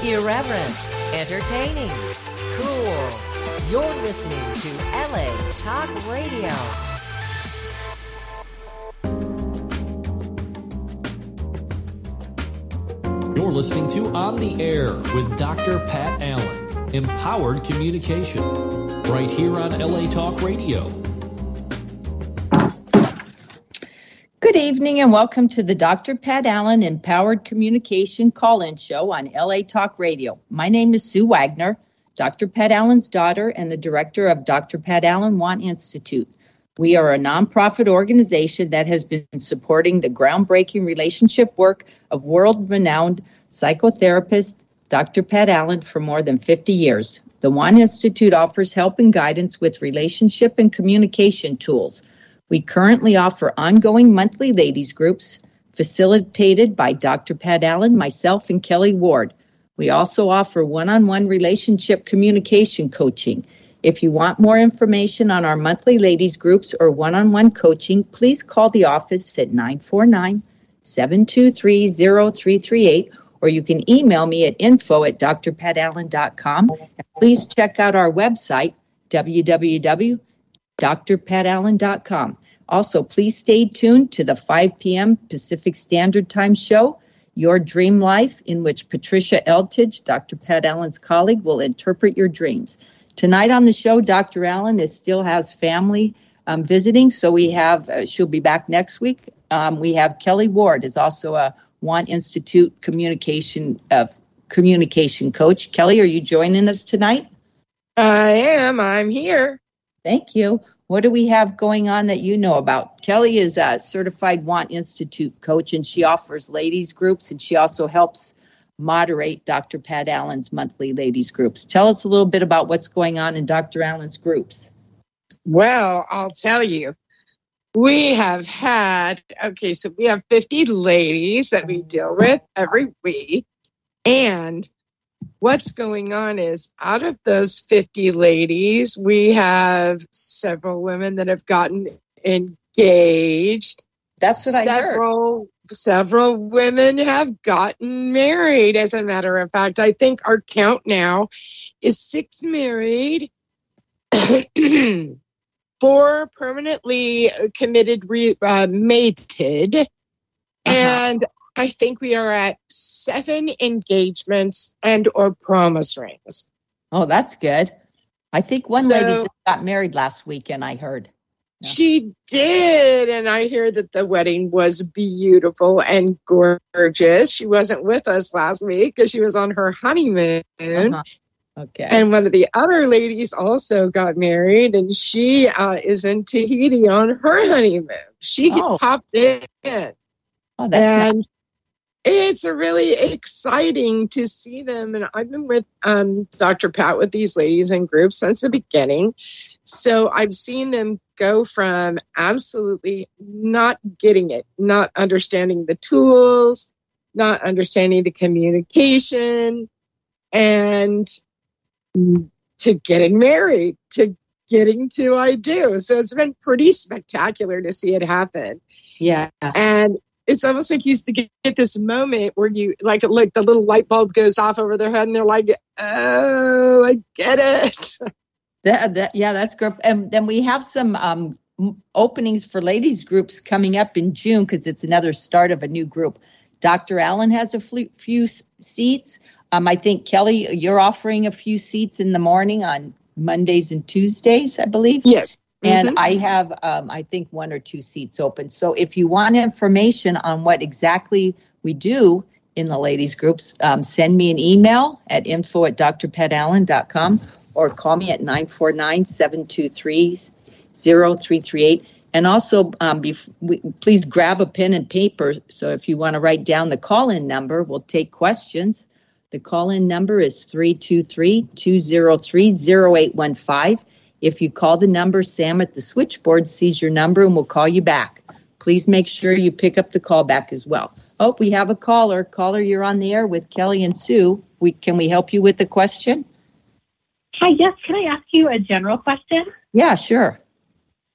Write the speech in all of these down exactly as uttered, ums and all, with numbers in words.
Irreverent, entertaining, cool. You're listening to L A Talk Radio. You're listening to On the Air with Doctor Pat Allen. Empowered communication. Right here on L A Talk Radio. Good evening and welcome to the Doctor Pat Allen Empowered Communication Call-In Show on L A Talk Radio. My name is Sue Wagner, Doctor Pat Allen's daughter and the director of Doctor Pat Allen Want Institute. We are a nonprofit organization that has been supporting the groundbreaking relationship work of world-renowned psychotherapist Doctor Pat Allen for more than fifty years. The Want Institute offers help and guidance with relationship and communication tools. We currently offer ongoing monthly ladies groups facilitated by Doctor Pat Allen, myself, and Kelly Ward. We also offer one-on-one relationship communication coaching. If you want more information on our monthly ladies groups or one-on-one coaching, please call the office at nine four nine, seven two three, zero three three eight, or you can email me at info at d r pat allen dot com. And please check out our website, w w w dot d r pat allen dot com. Also, please stay tuned to the five p.m. Pacific Standard Time show, Your Dream Life, in which Patricia Eltidge, Doctor Pat Allen's colleague, will interpret your dreams. Tonight on the show, Doctor Allen is still has family um, visiting, so we have, uh, she'll be back next week. Um, we have Kelly Ward, is also a Want Institute communication uh, communication coach. Kelly, are you joining us tonight? I am. I'm here. Thank you. What do we have going on that you know about? Kelly is a certified Want Institute coach, and she offers ladies groups, and she also helps moderate Doctor Pat Allen's monthly ladies groups. Tell us a little bit about what's going on in Doctor Allen's groups. Well, I'll tell you. We have had, okay, so we have fifty ladies that we deal with every week, and what's going on is out of those fifty ladies, we have several women that have gotten engaged. That's what several, I heard. Several women have gotten married. As a matter of fact, I think our count now is six married, four permanently committed, re, uh, mated, uh-huh. and I think we are at seven engagements and or promise rings. Oh, that's good. I think one so, lady just got married last weekend, I heard. Yeah. She did, and I hear that the wedding was beautiful and gorgeous. She wasn't with us last week because she was on her honeymoon. Uh-huh. Okay. And one of the other ladies also got married, and she uh, is in Tahiti on her honeymoon. She oh. popped in. Oh, that's and nice. It's really exciting to see them. And I've been with um, Doctor Pat with these ladies in groups since the beginning. So I've seen them go from absolutely not getting it, not understanding the tools, not understanding the communication, and to getting married, to getting to I do. So it's been pretty spectacular to see it happen. Yeah. And it's almost like you used to get this moment where you, like, like the little light bulb goes off over their head and they're like, oh, I get it. That, that, yeah, that's great. And then we have some um, openings for ladies groups coming up in June because it's another start of a new group. Doctor Allen has a few seats. Um, I think, Kelly, you're offering a few seats in the morning on Mondays and Tuesdays, I believe. Yes. And mm-hmm. I have, um, I think, one or two seats open. So if you want information on what exactly we do in the ladies groups, um, send me an email at info at d r pat allen dot com or call me at nine four nine, seven two three, zero three three eight. And also, um, bef- we, please grab a pen and paper. So if you want to write down the call-in number, we'll take questions. The call-in number is three two three, two zero three, zero eight one five. If you call the number, Sam at the switchboard sees your number and will call you back. Please make sure you pick up the call back as well. Oh, we have a caller. Caller, you're on the air with Kelly and Sue. We, can we help you with the question? Hi, yes. Can I ask you a general question? Yeah, sure.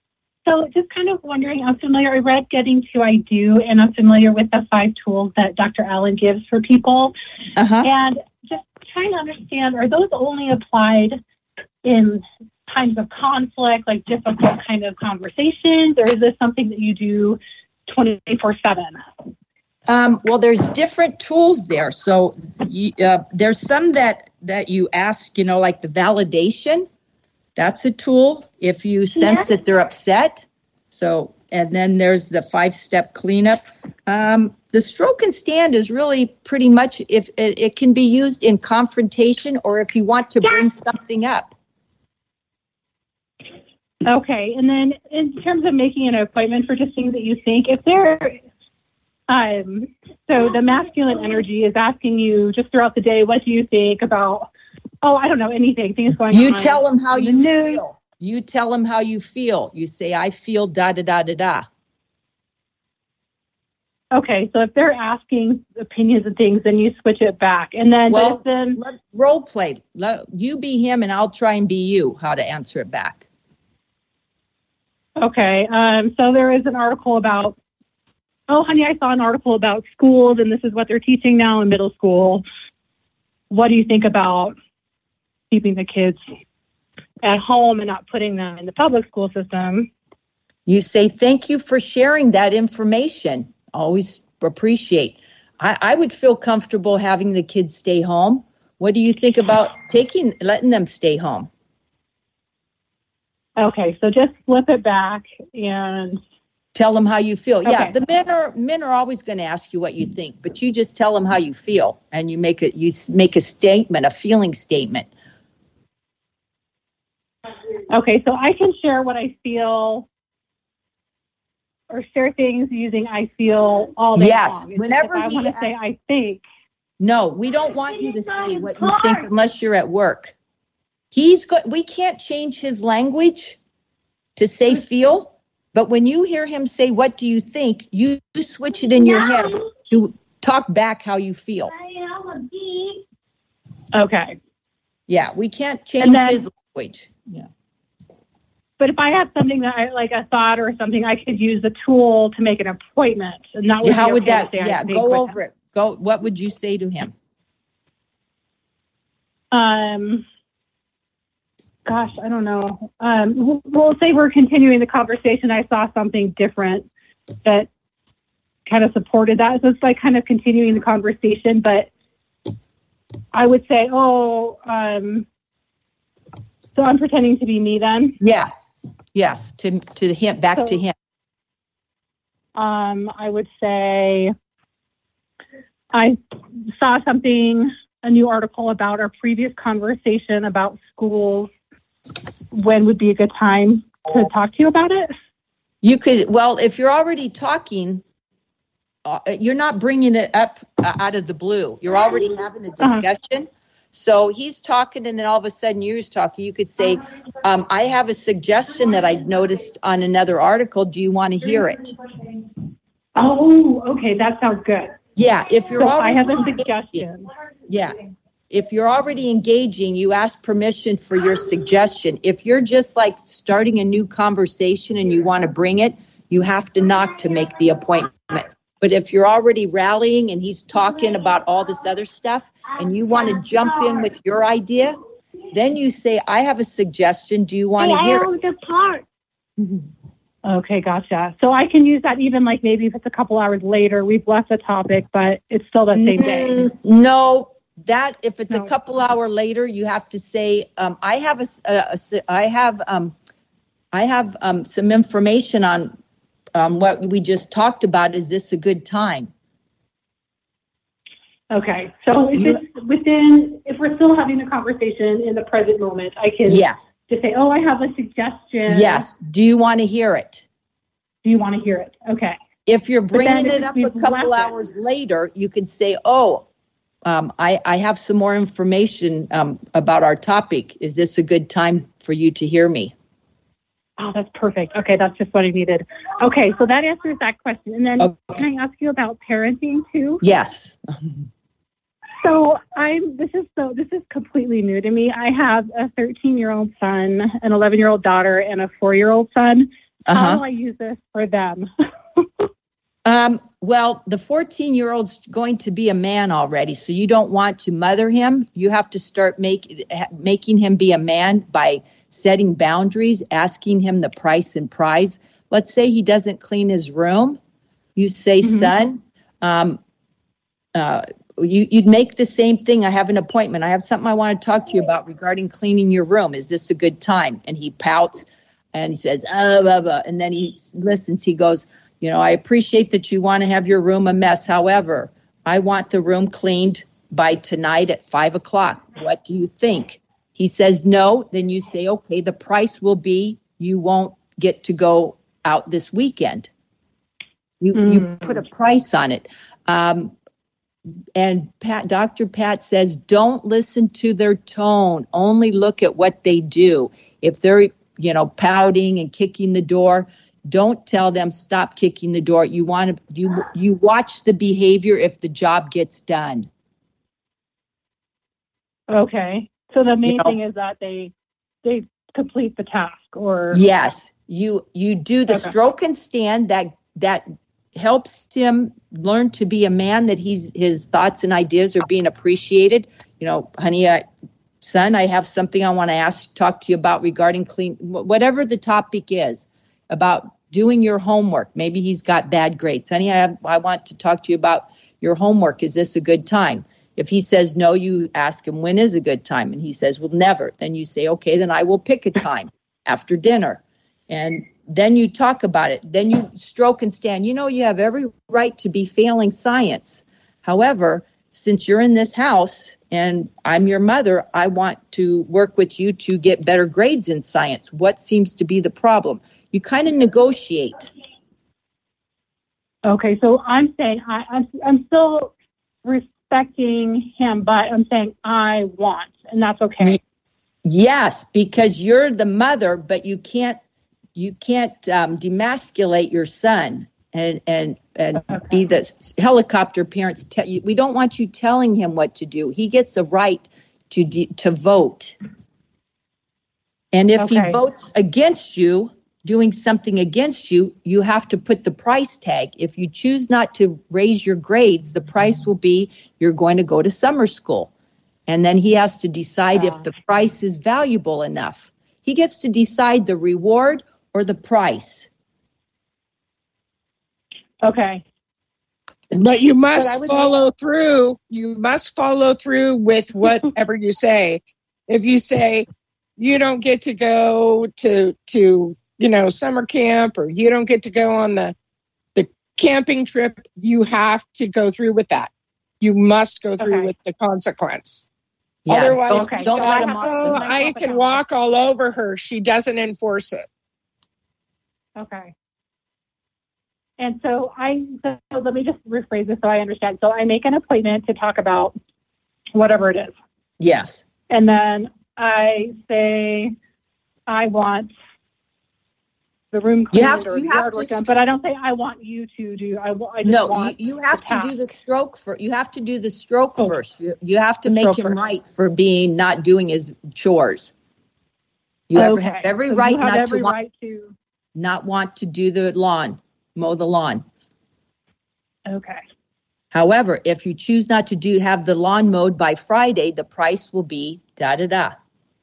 So just kind of wondering, I'm familiar, I read Getting to I Do, and I'm familiar with the five tools that Doctor Allen gives for people. Uh-huh. And just trying to understand, are those only applied in times of conflict, like difficult kind of conversations, or is this something that you do twenty-four seven? Um, well, there's different tools there. So you, uh, there's some that, that you ask, you know, like the validation. That's a tool if you sense yeah. that they're upset. So, and then there's the five-step cleanup. Um, the stroke and stand is really pretty much if it, it can be used in confrontation or if you want to bring something up. Okay. And then in terms of making an appointment for just things that you think, if they're, um, so the masculine energy is asking you just throughout the day, what do you think about, oh, I don't know, anything, things going you on. You tell them how you news. feel. You tell them how you feel. You say, I feel da, da, da, da, da. Okay, so if they're asking opinions and things, then you switch it back. And then, well, then let, role play. Let, you be him and I'll try and be you, how to answer it back. Okay, um, so there is an article about, oh, honey, I saw an article about schools, and this is what they're teaching now in middle school. What do you think about keeping the kids at home and not putting them in the public school system? You say, thank you for sharing that information. Always appreciate. I, I would feel comfortable having the kids stay home. What do you think about taking, letting them stay home? Okay, so just flip it back and tell them how you feel. Okay. Yeah, the men are men are always going to ask you what you think, but you just tell them how you feel, and you make a you make a statement, a feeling statement. Okay, so I can share what I feel, or share things using I feel all day yes, long. Yes, whenever I want to say I think. No, we don't want you to say what you think unless you're at work. He's go- we can't change his language to say feel, but when you hear him say, what do you think? You switch it in your head to talk back how you feel. Okay. Yeah, we can't change then, his language. Yeah. But if I have something that I like a thought or something, I could use a tool to make an appointment. And that would yeah, how be would okay that, yeah, go over him. it. Go, what would you say to him? Um, Gosh, I don't know. Um, we'll say we're continuing the conversation. I saw something different that kind of supported that. So it's like kind of continuing the conversation, but I would say, oh, um, so I'm pretending to be me then? Yeah. Yes. To, to him, back so, to him. Um, I would say I saw something, a new article about our previous conversation about schools. When would be a good time to talk to you about it? You could, well, if you're already talking, uh, you're not bringing it up uh, out of the blue. You're already having a discussion. Uh-huh. So he's talking and then all of a sudden you're talking. You could say, um, I have a suggestion that I noticed on another article. Do you want to hear it? Oh, okay. That sounds good. Yeah. If you're so already I have a suggestion. Yeah. If you're already engaging, you ask permission for your suggestion. If you're just like starting a new conversation and you want to bring it, you have to knock to make the appointment. But if you're already rallying and he's talking about all this other stuff and you want to jump in with your idea, then you say, I have a suggestion. Do you want to hear it? The part. Mm-hmm. Okay, gotcha. So I can use that even like maybe if it's a couple hours later, we've left the topic, but it's still the same day. No. That if it's no. a couple hour later, you have to say, um, I have a, a, a I have, um, I have um, some information on um, what we just talked about. Is this a good time? Okay, so if you, it's within, if we're still having a conversation in the present moment, I can yes. just say, oh, I have a suggestion. Yes. Do you want to hear it? Do you want to hear it? Okay. If you're bringing it up a couple hours it. later, you can say, oh. Um, I, I have some more information um, about our topic. Is this a good time for you to hear me? Oh, that's perfect. Okay, that's just what I needed. Okay, so that answers that question. And then okay. Can I ask you about parenting too? Yes. So I'm. This is so. This is completely new to me. I have a thirteen-year-old son, an eleven-year-old daughter, and a four-year-old son. How Uh-huh. do I use this for them? Um, well, the fourteen-year-old's going to be a man already, so you don't want to mother him. You have to start make, making him be a man by setting boundaries, asking him the price and prize. Let's say he doesn't clean his room. You say, mm-hmm. son, um, uh, you, you'd make the same thing. I have an appointment. I have something I want to talk to you about regarding cleaning your room. Is this a good time? And he pouts and he says, oh, blah, blah. And then he listens. He goes, you know, I appreciate that you want to have your room a mess. However, I want the room cleaned by tonight at five o'clock. What do you think? He says no. Then you say, okay, the price will be you won't get to go out this weekend. You mm. you put a price on it. Um, and Pat, Doctor Pat says, don't listen to their tone. Only look at what they do. If they're, you know, pouting and kicking the door, don't tell them stop kicking the door. You want to you you watch the behavior if the job gets done. Okay. So the main you know, thing is that they they complete the task, or yes, you you do the okay. stroke and stand that that helps him learn to be a man, that he's his thoughts and ideas are being appreciated. You know, honey, I, son, I have something I want to ask talk to you about regarding clean whatever the topic is. About doing your homework. Maybe he's got bad grades. Honey, I, have, I want to talk to you about your homework. Is this a good time? If he says no, you ask him, when is a good time? And he says, well, never. Then you say, okay, then I will pick a time after dinner. And then you talk about it. Then you stroke and stand. You know, you have every right to be failing science. However, since you're in this house and I'm your mother, I want to work with you to get better grades in science. What seems to be the problem? You kind of negotiate. Okay, so I'm saying I, I'm, I'm still respecting him, but I'm saying I want, and that's okay. Yes, because you're the mother, but you can't you can't um, demasculate your son and and and okay. be the helicopter parents. Tell you, we don't want you telling him what to do. He gets a right to de- to vote, and if okay. he votes against you, doing something against you, you have to put the price tag. If you choose not to raise your grades, the price will be you're going to go to summer school. And then he has to decide wow. if the price is valuable enough. He gets to decide the reward or the price. Okay. But you must but follow think- through. You must follow through with whatever you say. If you say you don't get to go to to you know, summer camp, or you don't get to go on the, the camping trip, you have to go through with that. You must go through okay. with the consequence. Yeah. Otherwise, okay. don't let him oh, I can walk all over her. She doesn't enforce it. Okay. And so I, so let me just rephrase this so I understand. So I make an appointment to talk about whatever it is. Yes. And then I say, I want the room cleaned you have, or you the have yard work to, done, but I don't say I want you to do. I, I just no, want you, you have to do the stroke for. You have to do the stroke oh. first. You, you have to the make him first. right for being not doing his chores. You okay. have every so right you have not every to want, right to not want to do the lawn, mow the lawn. Okay. However, if you choose not to do have the lawn mowed by Friday, the price will be da da da.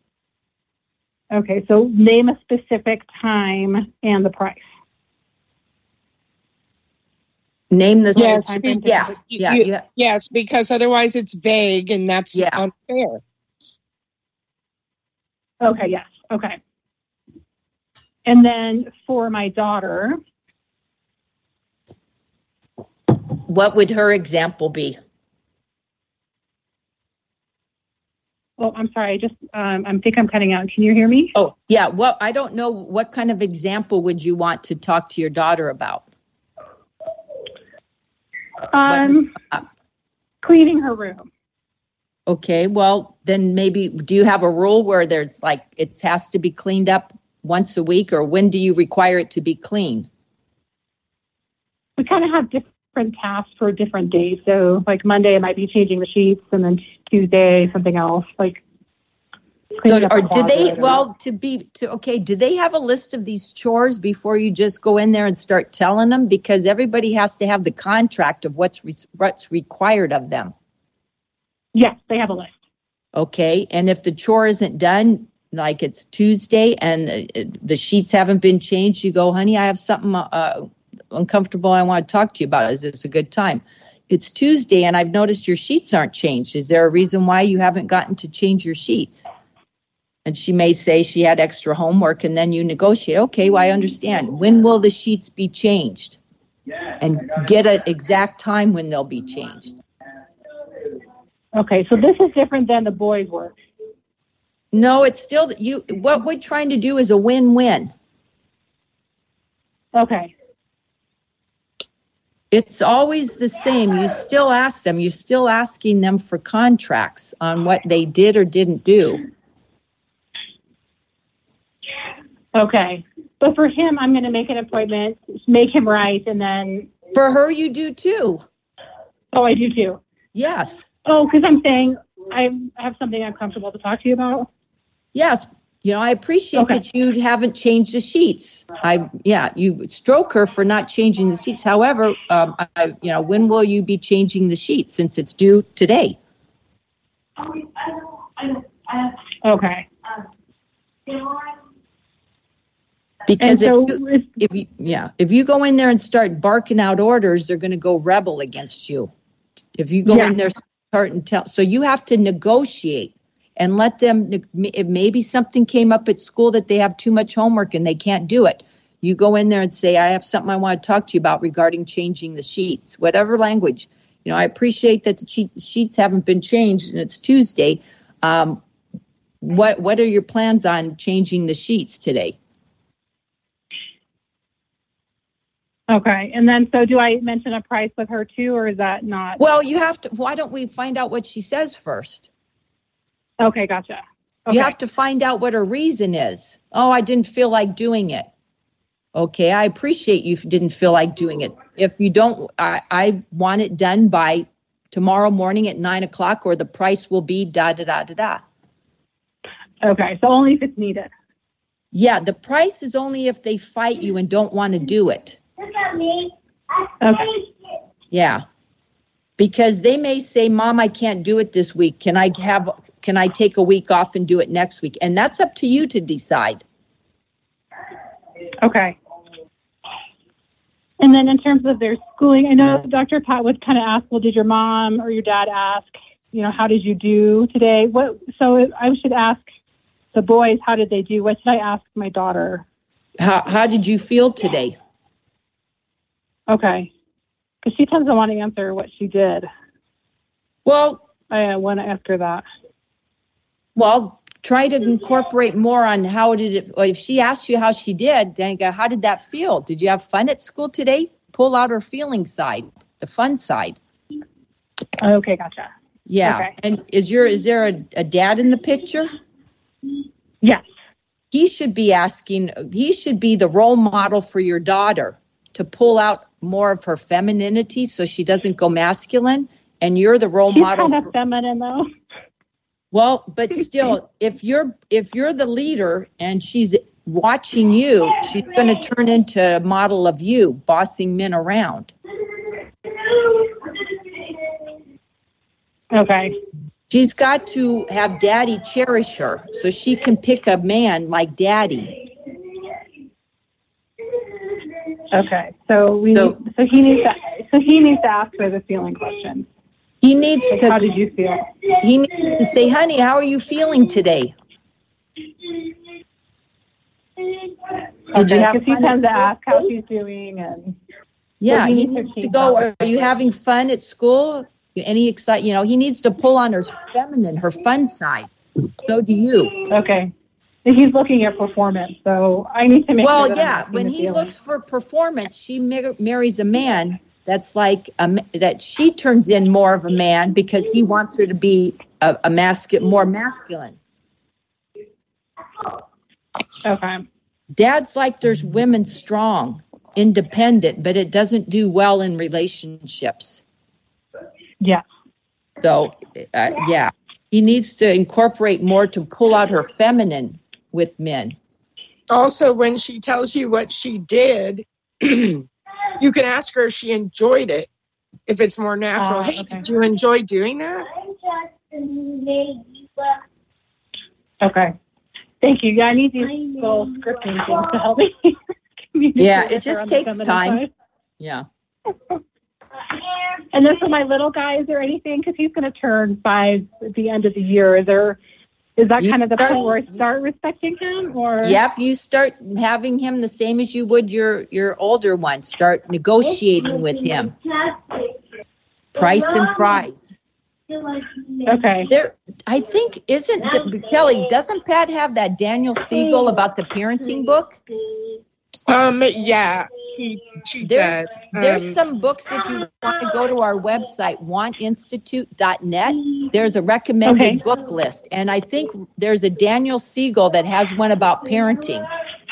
Okay, so name a specific time and the price. Name the yes, time. Be, yeah, yeah, you, yeah. Yes, because otherwise it's vague and that's yeah. unfair. Okay, yes, okay. And then for my daughter, what would her example be? Oh, I'm sorry. I just, um, I think I'm cutting out. Can you hear me? Oh, yeah. Well, I don't know. What kind of example would you want to talk to your daughter about? Um, cleaning her room. Okay. Well, then maybe, do you have a rule where there's like, it has to be cleaned up once a week, or when do you require it to be clean? We kind of have different tasks for different days. So like Monday, it might be changing the sheets, and then Tuesday, something else. Like, cleaning So, up or the do they, closet or- well, to be, to, okay, do they have a list of these chores before you just go in there and start telling them? Because everybody has to have the contract of what's, re- what's required of them. Yes, they have a list. Okay. And if the chore isn't done, like it's Tuesday and uh, the sheets haven't been changed, you go, honey, I have something uh, uncomfortable I want to talk to you about. Is this a good time? It's Tuesday and I've noticed your sheets aren't changed. Is there a reason why you haven't gotten to change your sheets? And she may say she had extra homework, and then you negotiate. Okay, well, I understand. When will the sheets be changed? And get an exact time when they'll be changed. Okay, so this is different than the boys' work. No, it's still you. What we're trying to do is a win-win. Okay. It's always the same. You still ask them. You're still asking them for contracts on what they did or didn't do. Okay. But for him, I'm going to make an appointment, make him right, and then... For her, you do too. Oh, I do too. Yes. Oh, because I'm saying I have something uncomfortable to talk to you about. Yes. You know, I appreciate Okay. that you haven't changed the sheets. I, yeah, you stroke her for not changing the sheets. However, um, I, you know, when will you be changing the sheets since it's due today? Okay. Because And so if you, if- if you, yeah, if you go in there and start barking out orders, they're going to go rebel against you. If you go Yeah. in there, start and tell, so you have to negotiate and let them. If maybe something came up at school that they have too much homework and they can't do it, you go in there and say, "I have something I want to talk to you about regarding changing the sheets." Whatever language, you know, I appreciate that the sheet, sheets haven't been changed and it's Tuesday. Um, what what are your plans on changing the sheets today? Okay. And then, so do I mention a price with her too, or is that not? Well, you have to. Why don't we find out what she says first? Okay, gotcha. Okay. You have to find out what her reason is. Oh, I didn't feel like doing it. Okay, I appreciate you didn't feel like doing it. If you don't, I, I want it done by tomorrow morning at nine o'clock, or the price will be da da da da da. Okay, so only if it's needed. Yeah, the price is only if they fight you and don't want to do it. Okay. Yeah, because they may say, "Mom, I can't do it this week. Can I have? Can I take a week off and do it next week?" And that's up to you to decide. Okay. And then in terms of their schooling, I know Doctor Pat would kind of ask, well, did your mom or your dad ask, you know, how did you do today? What? So I should ask the boys, how did they do? What should I ask my daughter? How How did you feel today? Okay. Because she tends to want to answer what she did. Well, I uh, want to ask her that. Well, try to incorporate more on how did it, well, if she asked you how she did, then go, how did that feel? Did you have fun at school today? Pull out her feeling side, the fun side. Okay, gotcha. Yeah. Okay. And is your, is there a, a dad in the picture? Yes. He should be asking, he should be the role model for your daughter to pull out more of her femininity so she doesn't go masculine. And you're the role She's model. kind of for, feminine, though. Well, but still, if you're if you're the leader and she's watching you, she's going to turn into a model of you, bossing men around. Okay. She's got to have daddy cherish her so she can pick a man like daddy. Okay. So we So- need, so he needs to so he needs to ask her the feeling question. He needs Like, to how did you feel? he needs to say, "Honey, how are you feeling today? Did Okay, you have 'cause he fun at tends to school ask how today?" she's doing, and Yeah, he he needs to needs to keep go. up. Are you having fun at school? Any excite? You know, he needs to pull on her feminine, her fun side. So do you. okay. He's looking at performance, so I need to make Well, sure that I'm yeah. asking When the he feeling. looks for performance, she mar- marries a man that's like a, ma- that. She turns in more of a man because he wants her to be a, a masculine, more masculine. Okay. Dad's like there's women strong, independent, but it doesn't do well in relationships. Yeah. So, uh, yeah. he needs to incorporate more to pull out her feminine with men. Also, when she tells you what she did, you can ask her if she enjoyed it. If it's more natural, uh, hey, okay. Did you enjoy doing that? Okay. Thank you. Yeah, I need these little scripting things to help me. Yeah, it just takes time. Side. Yeah. And then for my little guy, is there anything, because he's going to turn five at the end of the year, is there, is that you kind of the start, point where I start respecting him? Or Yep, you start having him the same as you would your, your older one. Start negotiating with him. Price and prize. Okay. There, I think, isn't, Kelly, doesn't Pat have that Daniel Siegel about the parenting book? Um, yeah, he, she there's, does. There's um, some books, if you want to go to our website, want institute dot net, there's a recommended okay. book list. And I think there's a Daniel Siegel that has one about parenting.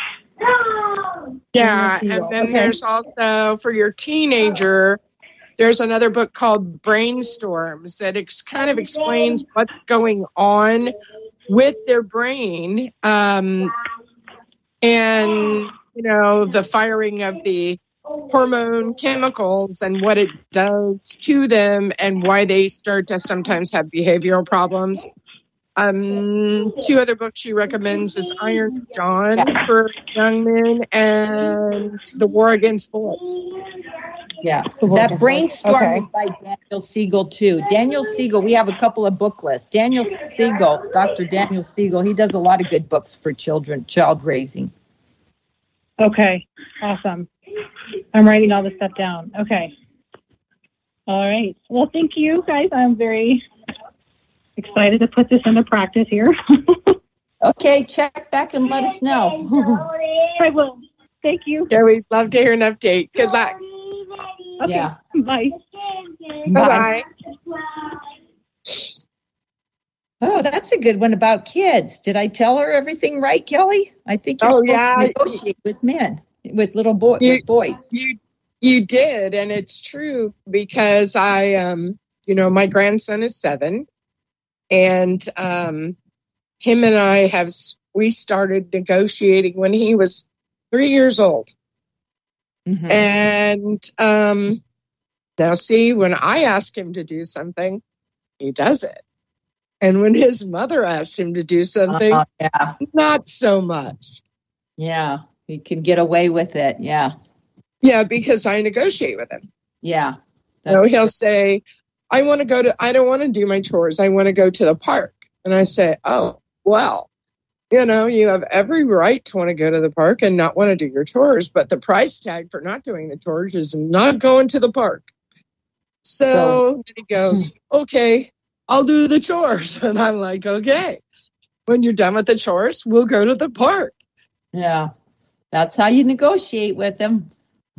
Yeah, and then okay. there's also, for your teenager, there's another book called Brainstorms that ex- kind of explains what's going on with their brain. Um, and, you know, the firing of the hormone chemicals and what it does to them and why they start to sometimes have behavioral problems. Um, two other books she recommends is Iron John for young men and The War Against Bullets. Yeah, that Brainstorm okay. is by Daniel Siegel, too. Daniel Siegel, we have a couple of book lists. Daniel Siegel, Doctor Daniel Siegel, he does a lot of good books for children, child raising. Okay, awesome. I'm writing all this stuff down. Okay. All right. Well, thank you, guys. I'm very excited to put this into practice here. Okay, check back and let us know. I will. Thank you. Yeah, we'd love to hear an update. Good luck. Okay. Yeah. Bye. Bye. Oh, that's a good one about kids. Did I tell her everything right, Kelly? I think you're oh, supposed yeah. to negotiate with men, with little boy, you, with boys. You, you did, and it's true because I, um, you know, my grandson is seven, and um, him and I have, we started negotiating when he was three years old. Mm-hmm. And um, now, see, when I ask him to do something, he does it. And when his mother asks him to do something, uh, yeah. not so much. Yeah, he can get away with it. Yeah. Yeah, because I negotiate with him. Yeah. You know, he'll true. say, I want to go to, I don't want to do my chores. I want to go to the park. And I say, oh, well, you know, you have every right to want to go to the park and not want to do your chores. But the price tag for not doing the chores is not going to the park. So, so he goes, okay, I'll do the chores. And I'm like, okay, when you're done with the chores, we'll go to the park. Yeah, that's how you negotiate with him.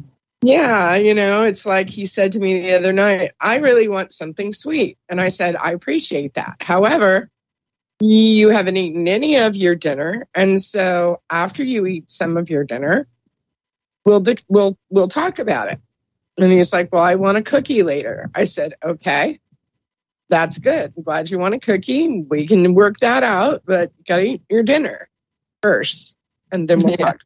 Yeah, you know, it's like he said to me the other night, I really want something sweet. And I said, I appreciate that. However, you haven't eaten any of your dinner. And so after you eat some of your dinner, we'll, we'll, we'll talk about it. And he's like, well, I want a cookie later. I said, okay, that's good. I'm glad you want a cookie. We can work that out, but you got to eat your dinner first. And then we'll talk.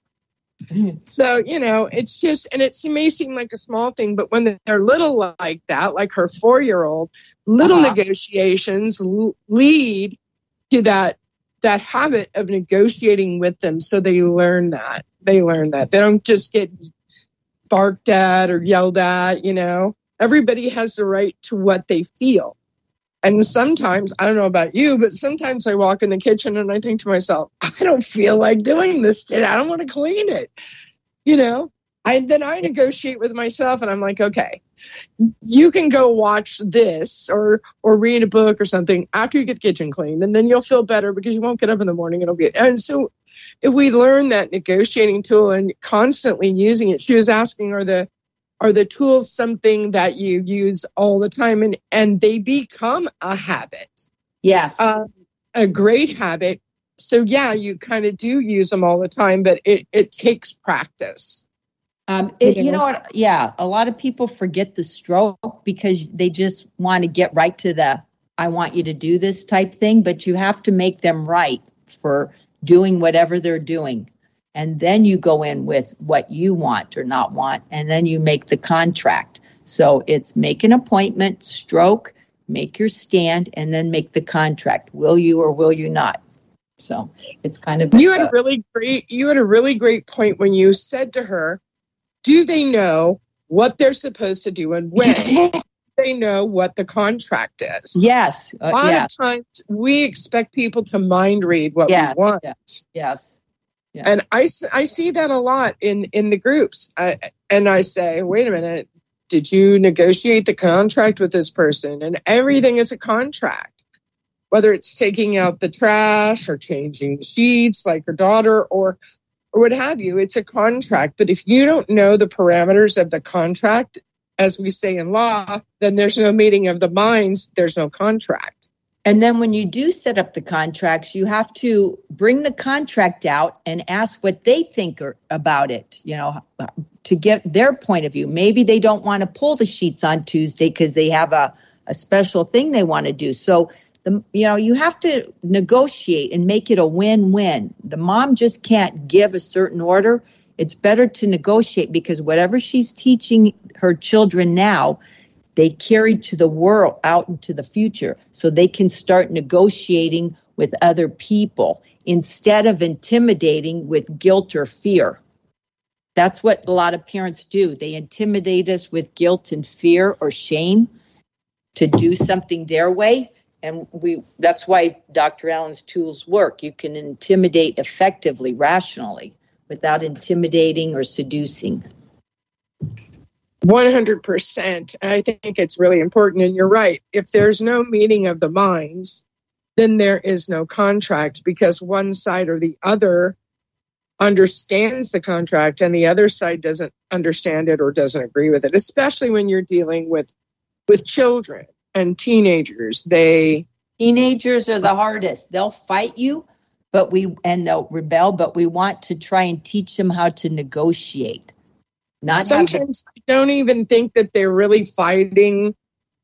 So, you know, it's just, and it may seem like a small thing, but when they're little like that, like her four-year-old, little uh-huh. negotiations l- lead to that, that habit of negotiating with them. So they learn that. They learn that. They don't just get barked at or yelled at, you know. Everybody has the right to what they feel. And sometimes, I don't know about you, but sometimes I walk in the kitchen and I think to myself, I don't feel like doing this today. I don't want to clean it. You know, I then I negotiate with myself and I'm like, okay, you can go watch this or or read a book or something after you get the kitchen cleaned, and then you'll feel better because you won't get up in the morning. It'll be, and so if we learn that negotiating tool and constantly using it, she was asking, are the Are the tools something that you use all the time, and, and they become a habit? Yes. Uh, a great habit. So, yeah, you kind of do use them all the time, but it, it takes practice. Um, it, you know what? Yeah, a lot of people forget the stroke because they just want to get right to the I want you to do this type thing, but you have to make them right for doing whatever they're doing. And then you go in with what you want or not want, and then you make the contract. So it's make an appointment, stroke, make your stand, and then make the contract. Will you or will you not? So it's kind of you had a really great you had a really great point when you said to her, do they know what they're supposed to do and when? They know what the contract is. Yes. Uh, a lot yes. of times we expect people to mind read what yeah, we want. Yes. yes. Yeah. And I, I see that a lot in, in the groups. I, and I say, wait a minute, did you negotiate the contract with this person? And everything is a contract, whether it's taking out the trash or changing the sheets like your daughter or, or what have you. It's a contract. But if you don't know the parameters of the contract, as we say in law, then there's no meeting of the minds. There's no contract. And then when you do set up the contracts, you have to bring the contract out and ask what they think are, about it, you know, to get their point of view. Maybe they don't want to pull the sheets on Tuesday because they have a, a special thing they want to do. So, the, you know, you have to negotiate and make it a win-win. The mom just can't give a certain order. It's better to negotiate because whatever she's teaching her children now, they carry to the world out into the future so they can start negotiating with other people instead of intimidating with guilt or fear. That's what a lot of parents do. They intimidate us with guilt and fear or shame to do something their way. And we that's why Doctor Allen's tools work. You can intimidate effectively, rationally, without intimidating or seducing. one hundred percent. I think it's really important. And you're right. If there's no meeting of the minds, then there is no contract because one side or the other understands the contract and the other side doesn't understand it or doesn't agree with it, especially when you're dealing with, with children and teenagers. They Teenagers are the hardest. They'll fight you, but we and they'll rebel, but we want to try and teach them how to negotiate. Not Sometimes I don't even think that they're really fighting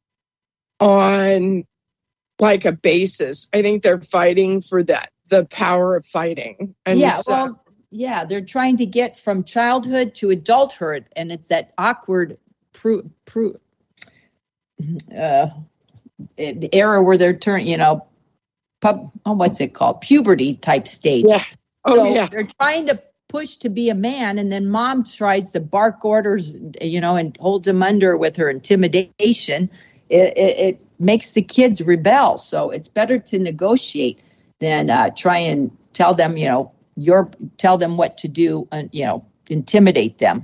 on like a basis. I think they're fighting for that, the power of fighting. And yeah, so, well, yeah, they're trying to get from childhood to adulthood, and it's that awkward pro, pro, uh, the era where they're turning, you know, pub, oh, what's it called? Puberty type stage. Yeah. Oh, so yeah. They're trying to push to be a man, and then mom tries to bark orders, you know, and holds them under with her intimidation. It, it, it makes the kids rebel. So it's better to negotiate than uh, try and tell them, you know, your tell them what to do and, you know, intimidate them.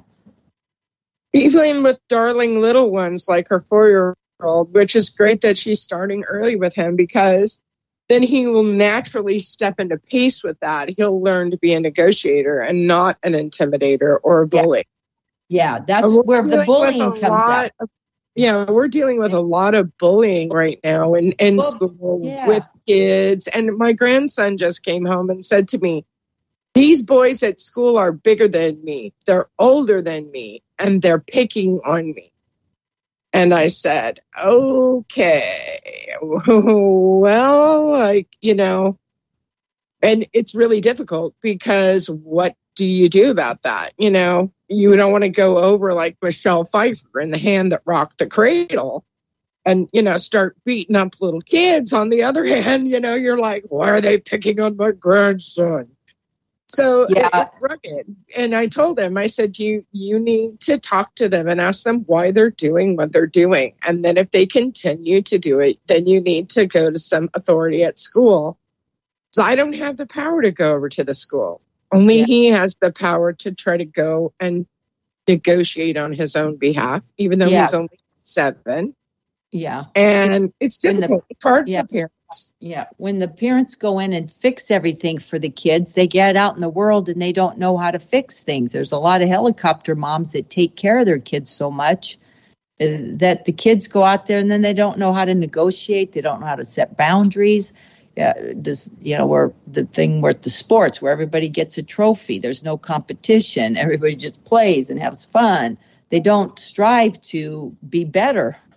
Even with darling little ones like her four-year-old, which is great that she's starting early with him because then he will naturally step into pace with that. He'll learn to be a negotiator and not an intimidator or a bully. Yeah, yeah that's where the bullying comes out. Of, yeah, we're dealing with a lot of bullying right now in, in well, school yeah. with kids. And my grandson just came home and said to me, these boys at school are bigger than me. They're older than me, and they're picking on me. And I said, okay, well, like, you know, and it's really difficult because what do you do about that? You know, you don't want to go over like Michelle Pfeiffer in The Hand That Rocked the Cradle and, you know, start beating up little kids. On the other hand, you know, you're like, why are they picking on my grandson? So yeah. it's rugged. And I told him, I said, you, you need to talk to them and ask them why they're doing what they're doing. And then if they continue to do it, then you need to go to some authority at school. So I don't have the power to go over to the school. Only yeah. he has the power to try to go and negotiate on his own behalf, even though yeah. he's only seven. Yeah. And it's difficult. It's hard yeah. for parents. Yeah. When the parents go in and fix everything for the kids, they get out in the world and they don't know how to fix things. There's a lot of helicopter moms that take care of their kids so much uh, that the kids go out there and then they don't know how to negotiate. They don't know how to set boundaries. Yeah, this, you know, where the thing with the sports where everybody gets a trophy. There's no competition. Everybody just plays and has fun. They don't strive to be better.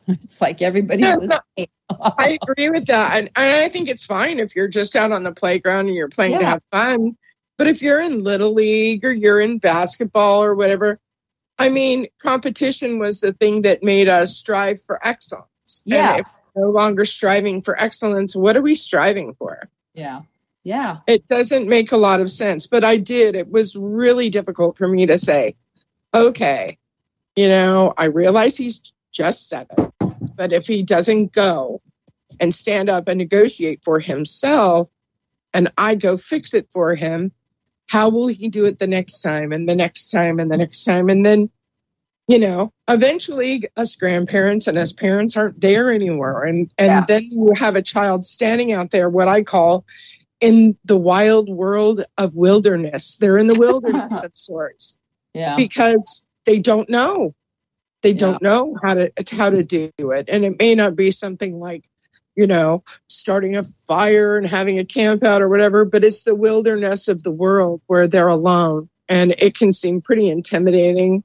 It's like everybody's Yeah, the no, same. I agree with that. And, and I think it's fine if you're just out on the playground and you're playing Yeah. to have fun. But if you're in Little League or you're in basketball or whatever, I mean, competition was the thing that made us strive for excellence. Yeah. And if we're no longer striving for excellence, what are we striving for? Yeah. Yeah. It doesn't make a lot of sense. But I did. It was really difficult for me to say, okay, you know, I realize he's just seven, but if he doesn't go and stand up and negotiate for himself, and I go fix it for him, how will he do it the next time and the next time and the next time? And then, you know, eventually us grandparents and us parents aren't there anymore. And, and Yeah. then you have a child standing out there, what I call in the wild world of wilderness. They're in the wilderness of sorts Yeah. because they don't know. They Yeah. don't know how to, how to do it. And it may not be something like, you know, starting a fire and having a camp out or whatever, but it's the wilderness of the world where they're alone. And it can seem pretty intimidating.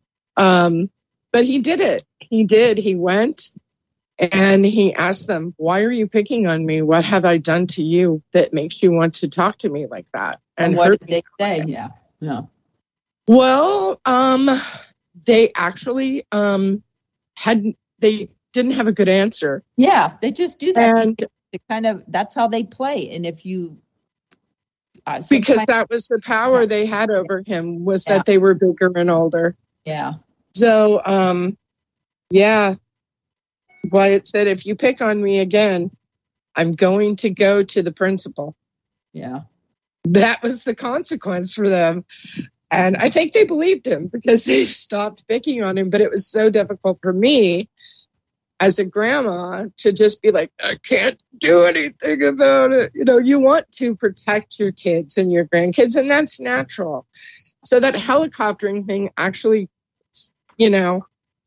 Um, but he did it. He did. He went and he asked them, why are you picking on me? What have I done to you that makes you want to talk to me like that? And, And what hurt did me? they say? Yeah. Yeah. Well, um, they actually um, had, they didn't have a good answer. Yeah. They just do that. And to, to kind of, that's how they play. And if you, uh, because sometimes- that was the power Yeah. they had over him, was Yeah. that they were bigger and older. yeah. So, um, yeah, Wyatt said, if you pick on me again, I'm going to go to the principal. Yeah. That was the consequence for them. And I think they believed him because they stopped picking on him. But it was so difficult for me as a grandma to just be like, I can't do anything about it. You know, you want to protect your kids and your grandkids, and that's natural. So that helicoptering thing actually, you know,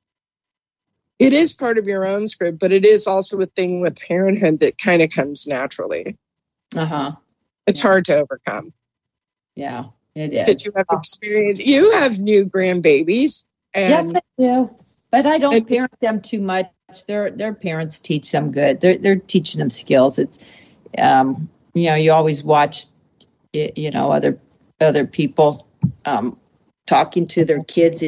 it is part of your own script, but it is also a thing with parenthood that kind of comes naturally. Uh-huh. It's hard to overcome. Yeah, it is. Did you have experience? You have new grandbabies. And Yes, I do. But I don't and- parent them too much. Their their parents teach them good. They're they're teaching them skills. It's um you know, you always watch it, you know, other other people um talking to their kids,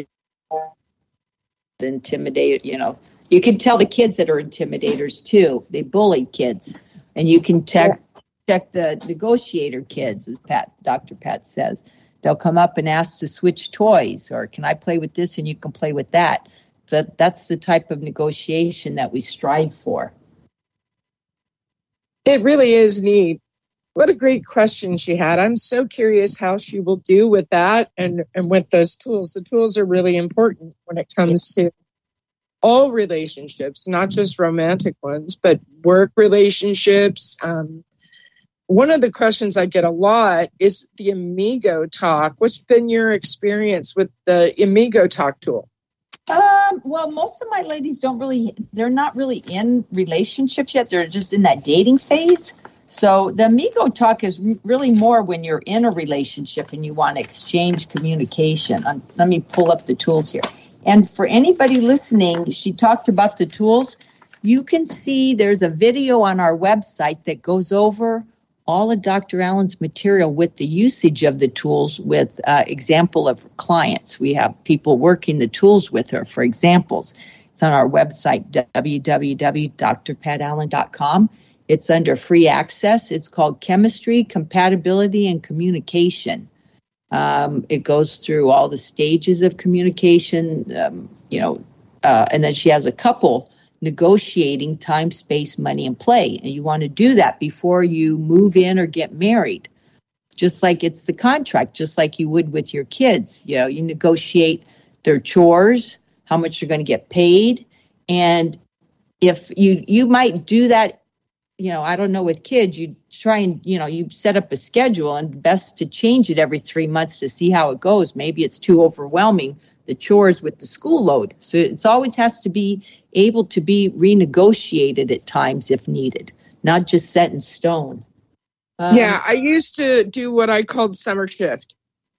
intimidate, you know. You can tell the kids that are intimidators too. They bully kids. And you can check check the negotiator kids, as Pat Doctor Pat says. They'll come up and ask to switch toys, or can I play with this and you can play with that. So that's the type of negotiation that we strive for. it really is neat. What a great question she had. I'm so curious how she will do with that and, and with those tools. The tools are really important when it comes to all relationships, not just romantic ones, but work relationships. Um, one of the questions I get a lot is the Amigo Talk. What's been your experience with the Amigo Talk tool? Um, well, most of my ladies don't really, they're not really in relationships yet. They're just in that dating phase. So the Amigo Talk is really more when you're in a relationship and you want to exchange communication. Um, let me pull up the tools here. And for anybody listening, she talked about the tools. You can see there's a video on our website that goes over all of Doctor Allen's material with the usage of the tools with uh, example of clients. We have people working the tools with her for examples. It's on our website, w w w dot d r pat allen dot com. It's under free access. It's called Chemistry, Compatibility, and Communication. Um, it goes through all the stages of communication, um, you know, uh, and then she has a couple negotiating time, space, money, and play. And you want to do that before you move in or get married. Just like it's the contract, just like you would with your kids. You know, you negotiate their chores, how much you're going to get paid. And if you, you might do that, you know, I don't know, with kids, you try and, you know, you set up a schedule, and best to change it every three months to see how it goes. Maybe it's too overwhelming, the chores with the school load. So it's always has to be able to be renegotiated at times if needed, not just set in stone. Um, Yeah, I used to do what I called summer shift.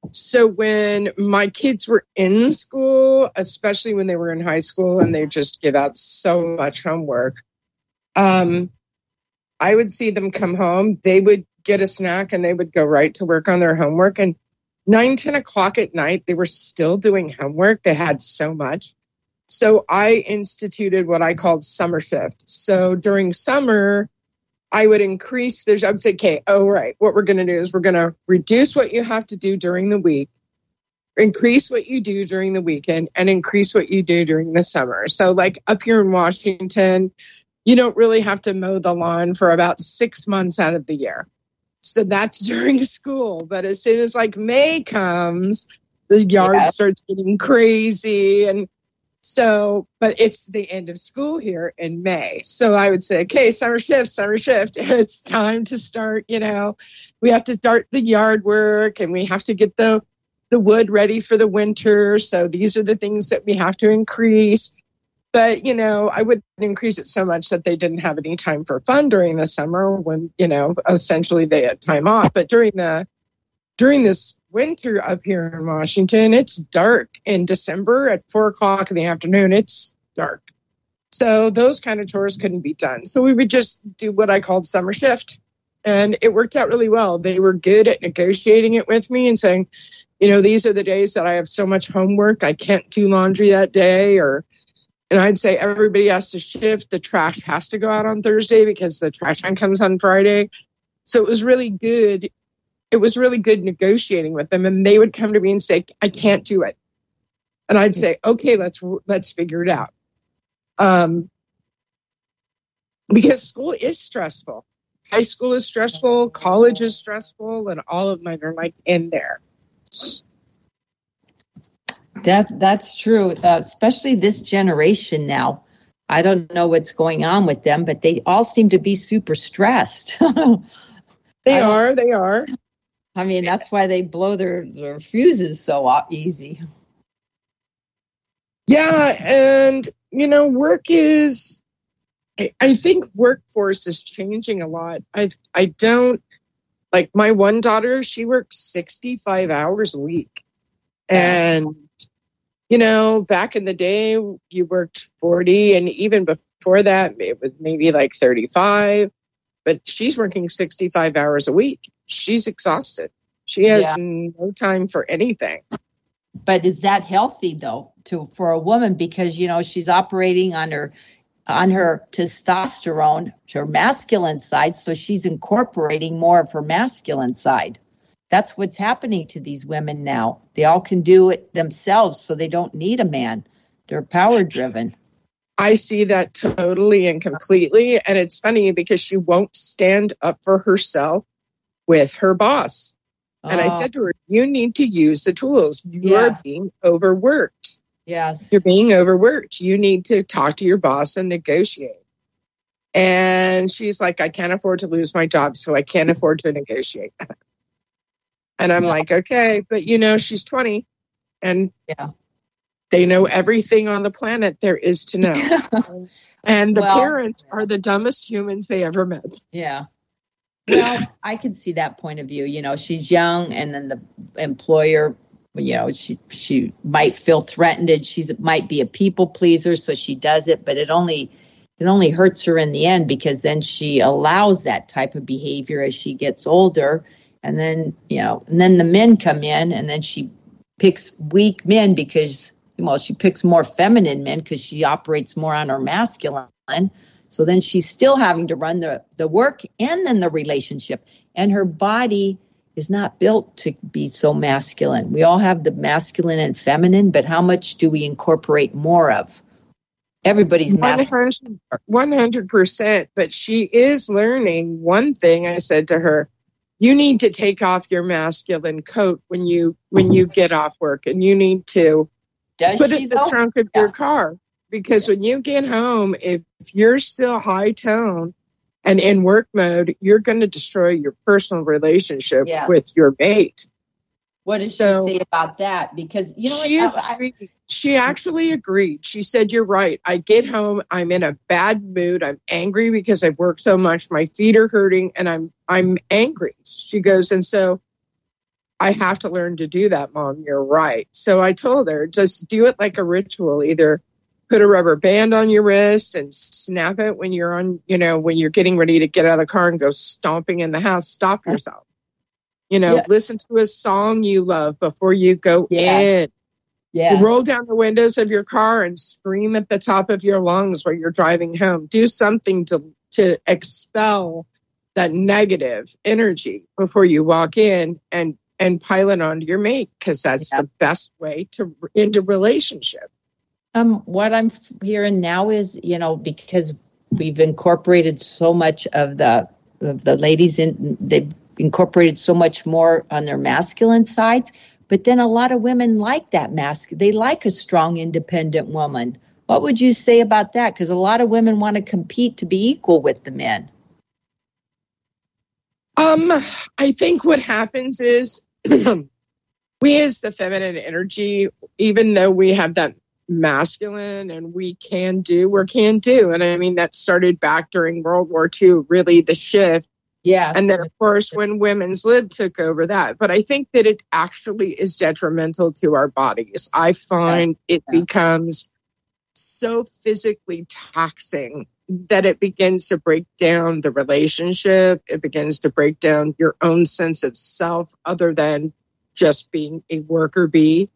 So when my kids were in school, especially when they were in high school and they just give out so much homework, um, I would see them come home. They would get a snack and they would go right to work on their homework. And nine, ten o'clock at night, they were still doing homework. They had so much. So I instituted what I called summer shift. So during summer, I would increase, there's, I would say, okay, oh, right, what we're going to do is we're going to reduce what you have to do during the week, increase what you do during the weekend, and increase what you do during the summer. So like up here in Washington, you don't really have to mow the lawn for about six months out of the year. So that's during school. But as soon as like May comes, the yard yeah. starts getting crazy. And so, but it's the end of school here in May. So I would say, okay, summer shift, summer shift. It's time to start, you know, we have to start the yard work and we have to get the, the wood ready for the winter. So these are the things that we have to increase. But, you know, I wouldn't increase it so much that they didn't have any time for fun during the summer when, you know, essentially they had time off. But during the during this winter up here in Washington, it's dark in December at four o'clock in the afternoon. It's dark. So those kind of chores couldn't be done. So we would just do what I called summer shift. And it worked out really well. They were good at negotiating it with me and saying, you know, these are the days that I have so much homework. I can't do laundry that day. Or, and I'd say everybody has to shift. The trash has to go out on Thursday because the trash man comes on Friday. So it was really good. It was really good negotiating with them. And they would come to me and say, I can't do it. And I'd say, okay, let's, let's figure it out. Um, because school is stressful. High school is stressful. College is stressful. And all of mine are like in there. That that's true, uh, especially this generation now. I don't know what's going on with them, but they all seem to be super stressed. They are, they are. I mean, that's why they blow their, their fuses so easy. Yeah, and, you know, work is, I, I think workforce is changing a lot. I I don't, like my one daughter, she works sixty-five hours a week. And, you know, back in the day, you worked forty, and even before that, it was maybe like thirty-five. But she's working sixty-five hours a week. She's exhausted. She has yeah. no time for anything. But is that healthy, though, to for a woman? Because, you know, she's operating on her on her testosterone, her masculine side, so she's incorporating more of her masculine side. That's what's happening to these women now. They all can do it themselves, so they don't need a man. They're power driven. I see that totally and completely. And it's funny because she won't stand up for herself with her boss. Uh, and I said to her, you need to use the tools. You yeah. are being overworked. Yes. You're being overworked. You need to talk to your boss and negotiate. And she's like, I can't afford to lose my job, so I can't afford to negotiate. And I'm yeah. like, okay, but you know, she's twenty and yeah. they know everything on the planet there is to know. And the well, parents are the dumbest humans they ever met. Yeah. Well, I can see that point of view. You know, she's young, and then the employer, you know, she she might feel threatened, and she might be a people pleaser, so she does it, but it only it only hurts her in the end, because then she allows that type of behavior as she gets older. And then, you know, and then the men come in, and then she picks weak men because, well, she picks more feminine men because she operates more on her masculine. So then she's still having to run the, the work and then the relationship. And her body is not built to be so masculine. We all have the masculine and feminine, but how much do we incorporate more of? Everybody's masculine. one hundred percent. But she is learning one thing. I said to her, you need to take off your masculine coat when you when you get off work, and you need to Does put she, it in the though? trunk of yeah. your car. Because when you get home, if, if you're still high tone and in work mode, you're going to destroy your personal relationship yeah. with your mate. What does so, she say about that? Because, you know, she, what, I, agreed. she actually agreed. She said, you're right. I get home, I'm in a bad mood. I'm angry because I've worked so much. My feet are hurting and I'm I'm angry. She goes, and so I have to learn to do that, Mom. You're right. So I told her, just do it like a ritual. Either put a rubber band on your wrist and snap it when you're on, you know, when you're getting ready to get out of the car and go stomping in the house. Stop yourself. You know, yeah. Listen to a song you love before you go yeah. in. Yeah. You roll down the windows of your car and scream at the top of your lungs while you're driving home. Do something to to expel that negative energy before you walk in and and pile it onto your mate, because that's yeah. the best way to end a relationship. Um, what I'm hearing now is, you know, because we've incorporated so much of the of the ladies in, they've incorporated so much more on their masculine sides, but then a lot of women like that mask. They like a strong, independent woman. What would you say about that? Because a lot of women want to compete to be equal with the men. Um, I think what happens is we as the feminine energy, even though we have that masculine and we can do, we can do. And I mean, that started back during World War Two, really the shift. Yeah. And then, of course, when women's lib took over that. But I think that it actually is detrimental to our bodies. I find yeah. it yeah. becomes so physically taxing that it begins to break down the relationship. It begins to break down your own sense of self other than just being a worker bee.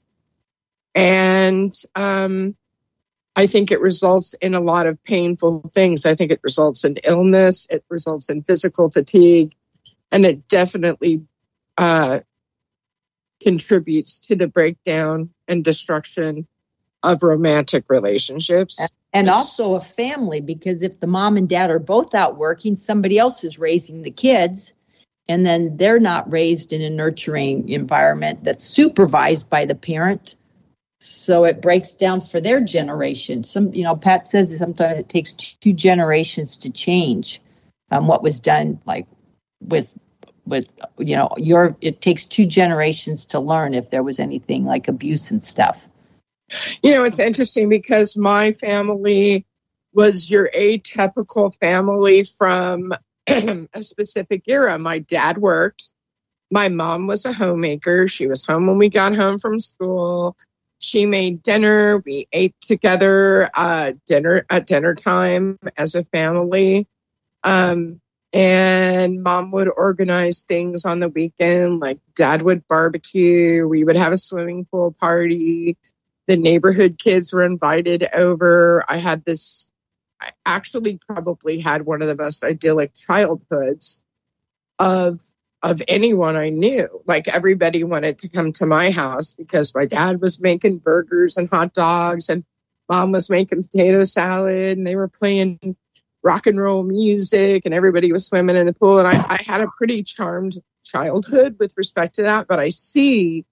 And um, I think it results in a lot of painful things. I think it results in illness. It results in physical fatigue. And it definitely uh, contributes to the breakdown and destruction of romantic relationships. And also a family, because if the mom and dad are both out working, somebody else is raising the kids, and then they're not raised in a nurturing environment that's supervised by the parent. So it breaks down for their generation. Some, you know, Pat says that sometimes it takes two generations to change um, what was done, like with, with, you know, your, it takes two generations to learn if there was anything like abuse and stuff. You know, it's interesting because my family was your atypical family from a specific era. My dad worked. My mom was a homemaker. She was home when we got home from school. She made dinner. We ate together uh, dinner at dinner time as a family. Um, and mom would organize things on the weekend, like dad would barbecue. We would have a swimming pool party. The neighborhood kids were invited over. I had this, I actually probably had one of the most idyllic childhoods of of anyone I knew. Like, everybody wanted to come to my house because my dad was making burgers and hot dogs and mom was making potato salad and they were playing rock and roll music and everybody was swimming in the pool. And I, I had a pretty charmed childhood with respect to that, but I see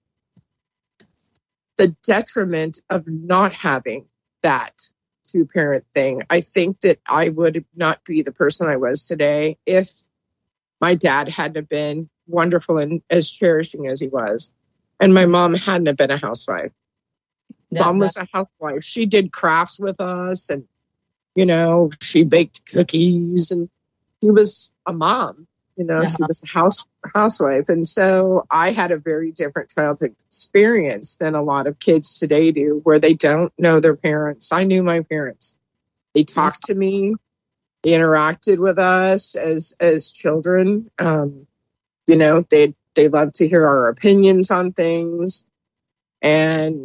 the detriment of not having that two-parent thing. I think that I would not be the person I was today if my dad hadn't have been wonderful and as cherishing as he was, and my mom hadn't have been a housewife. No, mom was a housewife. She did crafts with us, and, you know, she baked cookies, and she was a mom. You know, uh-huh. She was a house housewife. And so I had a very different childhood experience than a lot of kids today do, where they don't know their parents. I knew my parents. They talked to me. They interacted with us as as children. Um, you know, they they love to hear our opinions on things. And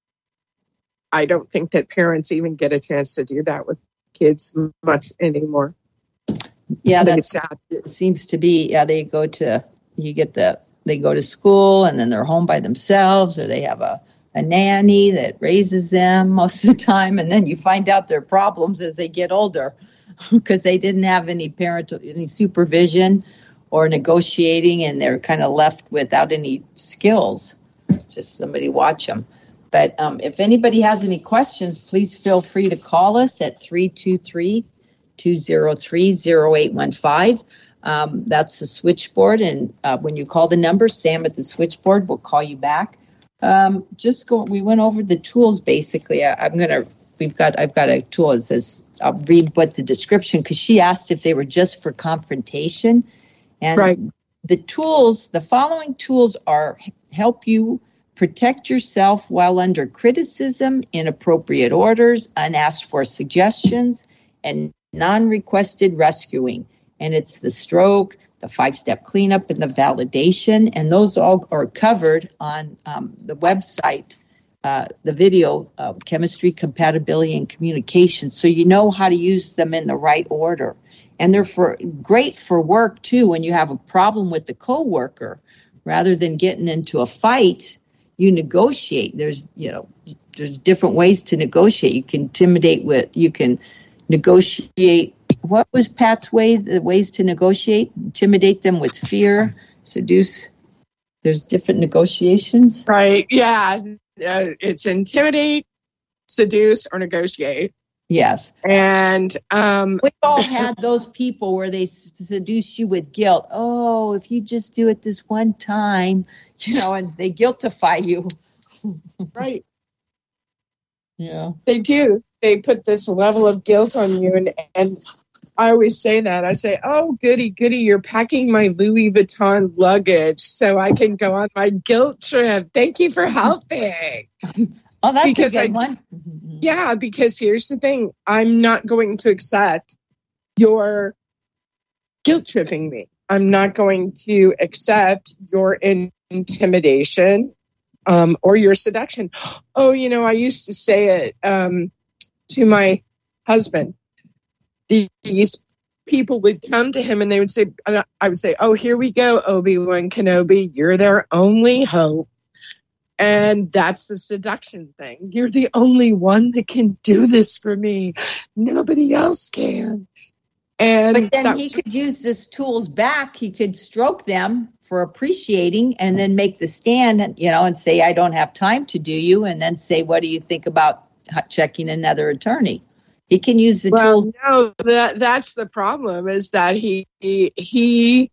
I don't think that parents even get a chance to do that with kids much anymore. Yeah, that's sad. It seems to be. Yeah, they go to you get the they go to school and then they're home by themselves, or they have a, a nanny that raises them most of the time, and then you find out their problems as they get older because they didn't have any parental any supervision or negotiating, and they're kind of left without any skills. Just somebody watch them. But um, if anybody has any questions, please feel free to call us at three two three, two zero three, zero eight one five. Um, that's the switchboard. And uh, when you call the number, Sam at the switchboard will call you back. Um, just go, we went over the tools basically. I, I'm going to, we've got, I've got a tool that says, I'll read what the description, because she asked if they were just for confrontation. And right. the tools, the following tools are help you protect yourself while under criticism, inappropriate orders, unasked for suggestions, and non-requested rescuing. And it's the stroke, the five-step cleanup, and the validation. And those all are covered on um, the website, uh, the video, uh, Chemistry, Compatibility, and Communication. So you know how to use them in the right order. And they're for great for work, too, when you have a problem with the coworker. Rather than getting into a fight, you negotiate. There's, you know, there's different ways to negotiate. You can intimidate with, you can negotiate. What was Pat's way, the ways to negotiate? Intimidate them with fear, seduce. There's different negotiations. Right. Yeah. Uh, it's intimidate, seduce, or negotiate. Yes. And um, we've all had those people where they seduce you with guilt. Oh, if you just do it this one time, you know, and they guiltify you. Right. Yeah. They do. They put this level of guilt on you. And, and I always say that. I say, oh, goody, goody, you're packing my Louis Vuitton luggage so I can go on my guilt trip. Thank you for helping. Oh, that's because a good I, one. Yeah, because here's the thing. I'm not going to accept your guilt tripping me. I'm not going to accept your in- intimidation um, or your seduction. Oh, you know, I used to say it um, to my husband. These people would come to him and they would say, I would say, oh, here we go, Obi-Wan Kenobi. You're their only hope. And that's the seduction thing. You're the only one that can do this for me. Nobody else can. And but then he was, could use these tools back. He could stroke them for appreciating and then make the stand, you know, and say, I don't have time to do you. And then say, what do you think about checking another attorney? He can use the well, tools. No, that, that's the problem is that he, he, he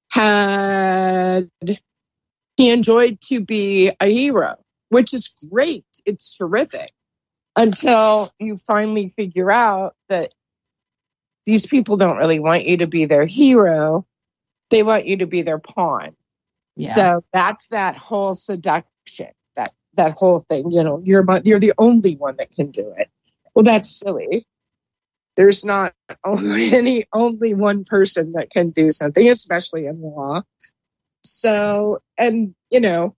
had... He enjoyed to be a hero, which is great. It's terrific until you finally figure out that these people don't really want you to be their hero. They want you to be their pawn. Yeah. So that's that whole seduction, that, that whole thing. You know, you're, you're the only one that can do it. Well, that's silly. There's not only any only one person that can do something, especially in law. So, and, you know,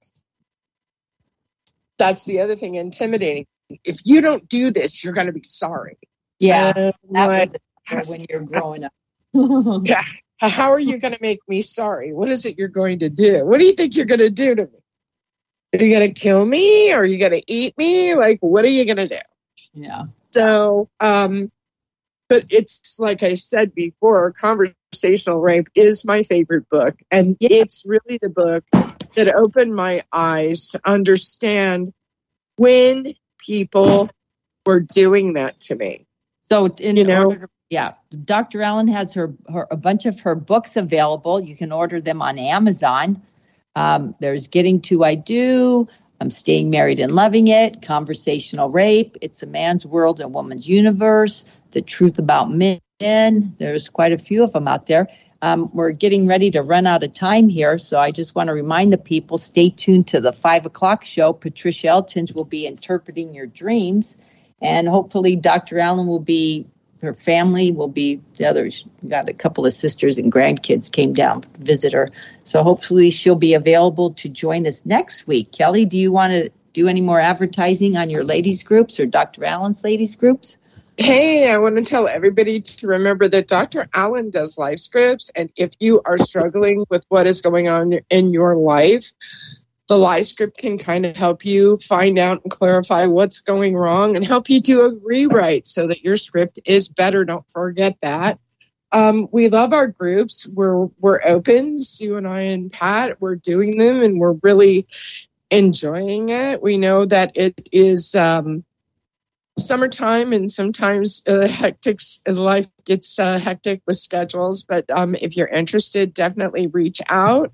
that's the other thing, intimidating. If you don't do this, you're going to be sorry. Yeah, uh, that like, was when you're growing up. Yeah. How are you going to make me sorry? What is it you're going to do? What do you think you're going to do to me? Are you going to kill me? Or are you going to eat me? Like, what are you going to do? Yeah. So, um, but it's like I said before, Conversational Rape is my favorite book. And yeah. It's really the book that opened my eyes to understand when people were doing that to me. So, in you know, order to, yeah, Doctor Allen has her, her a bunch of her books available. You can order them on Amazon. Um, there's Getting to I Do, I'm Staying Married and Loving It, Conversational Rape, It's a Man's World and Woman's Universe, The Truth About Men. There's quite a few of them out there. Um, we're getting ready to run out of time here, so I just want to remind the people, stay tuned to the five o'clock show. Patricia Eltons will be interpreting your dreams, and hopefully Doctor Allen will be, her family will be, the others, got a couple of sisters and grandkids came down to visit her. So hopefully she'll be available to join us next week. Kelly, do you want to do any more advertising on your ladies groups or Doctor Allen's ladies groups? Hey, I want to tell everybody to remember that Doctor Allen does life scripts. And if you are struggling with what is going on in your life, the life script can kind of help you find out and clarify what's going wrong and help you do a rewrite so that your script is better. Don't forget that. Um, we love our groups. We're, we're open. Sue and I and Pat, we're doing them and we're really enjoying it. We know that it is, um, summertime and sometimes uh, hectic life gets uh, hectic with schedules. But um, if you're interested, definitely reach out.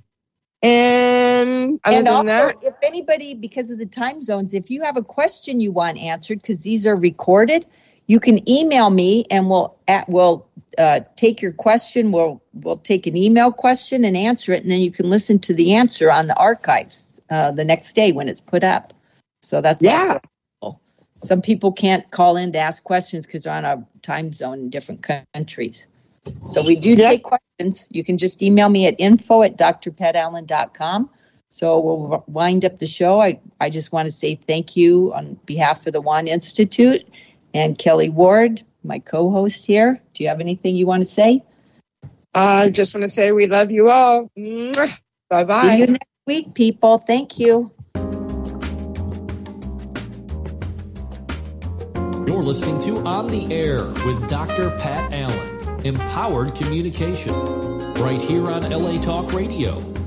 And other and than also, that, if anybody, because of the time zones, if you have a question you want answered, because these are recorded, you can email me and we'll at, we'll uh, take your question. We'll we'll take an email question and answer it, and then you can listen to the answer on the archives uh, the next day when it's put up. So that's yeah. Cool. Some people can't call in to ask questions because they're on a time zone in different countries. So we do yep. take questions. You can just email me at info at d r pat allen dot com. So we'll wind up the show. I, I just want to say thank you on behalf of the Wand Institute and Kelly Ward, my co-host here. Do you have anything you want to say? I uh, just want to say we love you all. Bye-bye. See you next week, people. Thank you. You're listening to On the Air with Doctor Pat Allen, Empowered Communication, right here on L A Talk Radio.